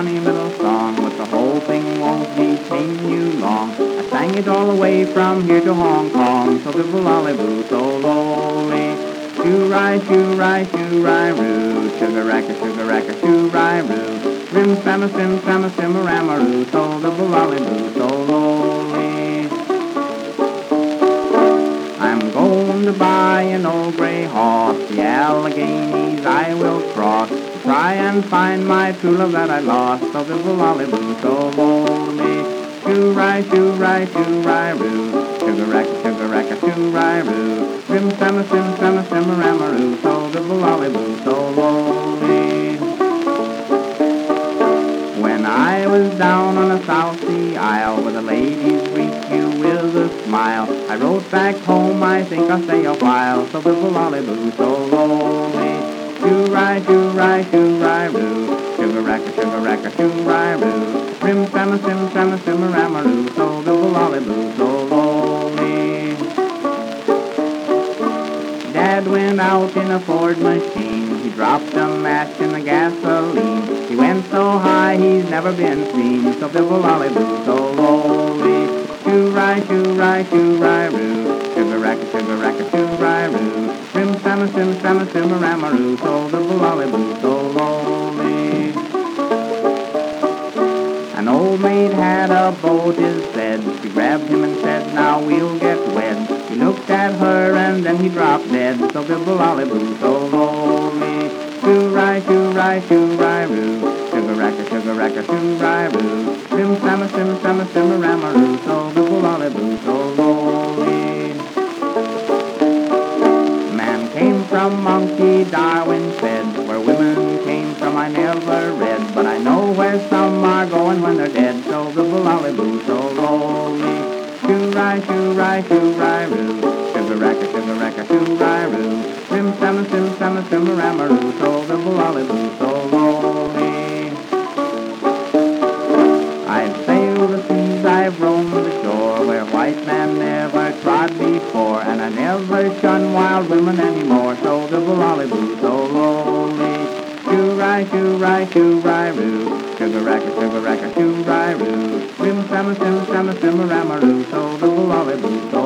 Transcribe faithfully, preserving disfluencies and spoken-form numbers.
funny little song, but the whole thing won't detain you long. I sang it all the way from here to Hong Kong, so bibbleolly-boo, so lowly. Shoo-rai, shoo-rai, shoo-rai-roo, sugar-racker, sugar-racker, shoo-rai-roo. Rim-sam-a-sim, sam-a-sim-a-ram-a-roo, so bibbleolly-boo, so lowly. I'm going to buy an old gray horse, the Alleghenies I will cross, to try and find my true love that I lost, so bibbleolly-boo, so lowly. Shoo-rai, shoo-rai, shoo-rai-roo, sugar-racker, sugar-racker, shoo-rai-roo. Rim-sam-a-sim, sam-a-sim-a-ram-a-roo, so bibbleolly-boo, so lowly. When I was down on the South Sea Isle, where the ladies greet you with a smile, I wrote back home, I think I'll stay a while, so bibbleolly-boo, so lowly. Shoo-rai, shoo-rai, shoo-rai-roo, sugar-racker, sugar-racker, shoo-rai-roo. Rim-sam-a-sim, sam-a-sim-a-ram-a-roo, so bibbleolly-boo, so lowly. Dad went out in a Ford machine, he dropped a match in the gasoline. He went so high he's never been seen, so bibbleolly-boo, so lowly. Shoo-rai, shoo-rai, shoo-rai-roo, sugar-racker, sugar-racker, shoo-rai-roo. Rim-sam-a-sim, sam-a-sim-a-ram-a-roo, so bibbleolly-boo, so lowly. An old maid had a boat, is said. She grabbed him and said, now we'll get wed. He looked at her and then he dropped dead, so bibbleolly-boo, so lowly. Shoo-rai, shoo-rai, shoo-rai-roo, sugar-racker, sugar-racker, shoo-rai-roo. Rim-sam-a-sim, sam-a-sim-a-ram-a-roo, so bibbleolly-boo, so lowly. Man came from Monkey, Darwin said, where women came from I never read, but I know where some are going when they're dead, so bibbleolly-boo, so lowly. Shoo-rai, shoo-rai, shoo-rai-roo, sugar-racker, sugar-racker, shoo-rai-roo. Rim-sam-a-sim, sam-a-sim-a-ram-a-roo, so bibbleolly-boo, so lowly. I've sailed the seas, I've roamed the shore, where white man never trod before, and I never shun wild women anymore, so bibbleolly-boo, so lowly. Shoo-rai, shoo-rai, shoo-rai-roo, sugar-racker, sugar-racker, shoo-rai-roo. Rim-sam-a-sim, sam-a-sim-a-ram-a-roo, so bibbleolly-boo, so